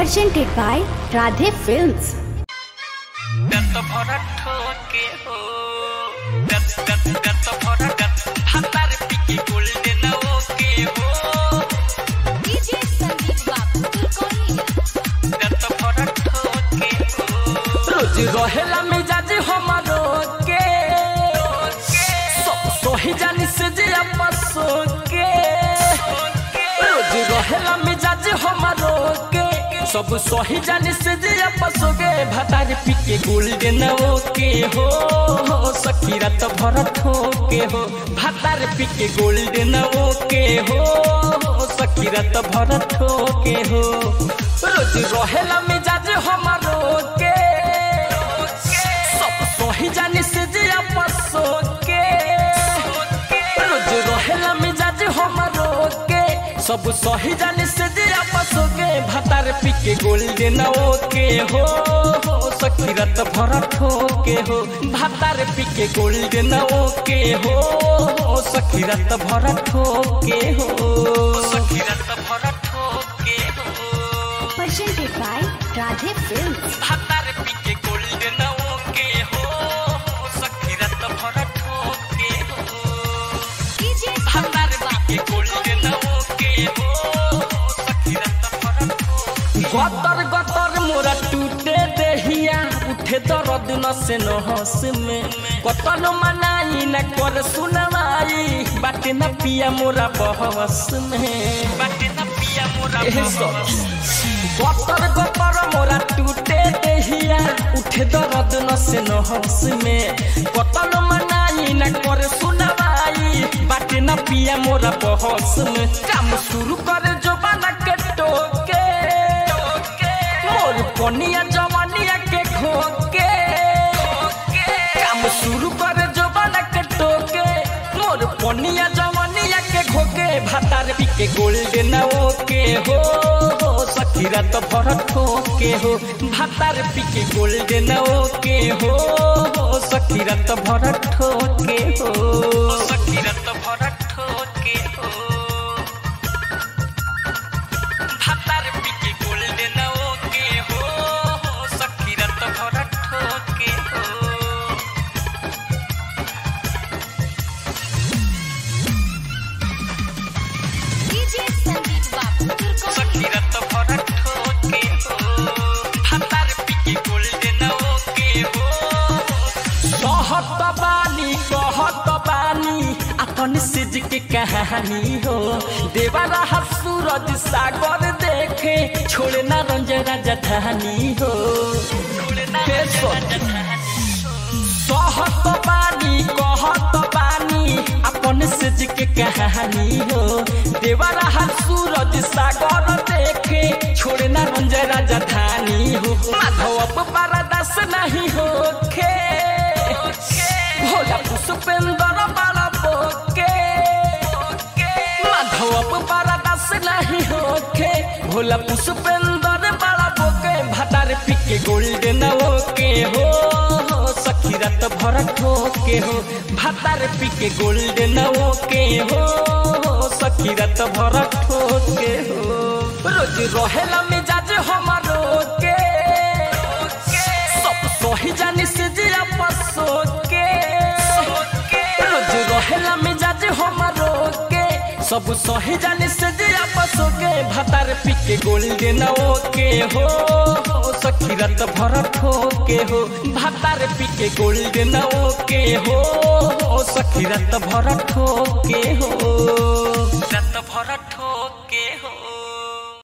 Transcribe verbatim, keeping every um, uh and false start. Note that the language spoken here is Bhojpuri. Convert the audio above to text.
presented by Radhe Films. Dutt भरत ठोके हो दत्त दत्त दत्त भरत हतार पिकी गोल्डन ओके हो डीजे संदीप बाबू कोनी दत्त भरत ठोके हो रोज रहेला मिजाज हमारो के सब सोही जानी से जे आपसो के रोज रहेला मिजाज हमारो के सब सोही जानी से जे आपसो के भतार पिके गोल्डन ओके हो सखी रात भरत ठोके हो भतार पिके गोल्डन ओके हो सखी रात भरत ठोके हो रोज रहेला मिजाज हमारो के सब सोही जानी से जे आपसो के रोज रहेला मिजाज हमारो के सब सही जाने से जे आपसो के भतार पिके गोल्डन ओके हो सखी रात भरत ठोके हो भतार पिके गोल्डन ओके हो सखी रात भरत ठोके हो सखी रात भरत ठोके हो Presented by Radhe Films. भतार पिके गोल्डन ओके हो सखी रात भरत ठोके हो डीजे भतार पिके गोल्डन ओके हो सखी रात भरत गतर गतर मोरा टूटे देहिया उठे दर्द न से नहस में कतन मनाई न कर सुनवाई बाटे न पिया मोरा बहस में बाटे न पिया मोरा बहस गतर गतर मोरा टूटे देहिया उठे दर्द न से नहस में कतन मनाई न कर सुनवाई बाटे न पिया मोरा बहस में काम शुरू करे जवाना के टोके पनिया जवानिया के खोके काम शुरू करे जवाना के टोके मोर पनिया जवानिया के खोके भतार पिके गोल्डन ओके हो सखी रात भरत ठोके हो भतार पिके गोल्डन ओके हो सखी रात भरत ठोके हो सखी रात भरत ठोके हो भतार पिके गोल्डन ओके हो सखी रात भरत ठोके हो डीजे संदीप बाबू कोनी सखी रात भरत ठोके हो भतार पिके गोल्डन ओके हो कहत बानी कहत बानी अपन सिज के कहानी हो देवारा सूरज सागर देखे छोड़े ना रंज राजधानी हो कहत बानी कहत बानी अपन सिज के कहानी हो देवारा सूरज सागर देखे छोड़े ना रंज राजधानी हो माधव पारदास नहीं हो खे भोला पुष्पेंद्र बाला बोके माधव पारदास नहीं होके भोला पुष्पेंद्र बाला बोके भतार पिके गोल्डन ओके हो सखी रात भरत ठोके हो भतार पिके गोल्डन ओके हो सखी रात भरत ठोके हो रोज रहेला मिजाज हमारो के सब सही जानी से जे आपसो के रोज रहेला मिजाज हमारो के सब सही जानी से जे आपसो के भतार पिके गोल्डन ओके हो सखी रात भरत ठोके हो भतार पिके गोल्डन ओके हो सखी रात भरत ठोके हो रात भरत ठोके हो।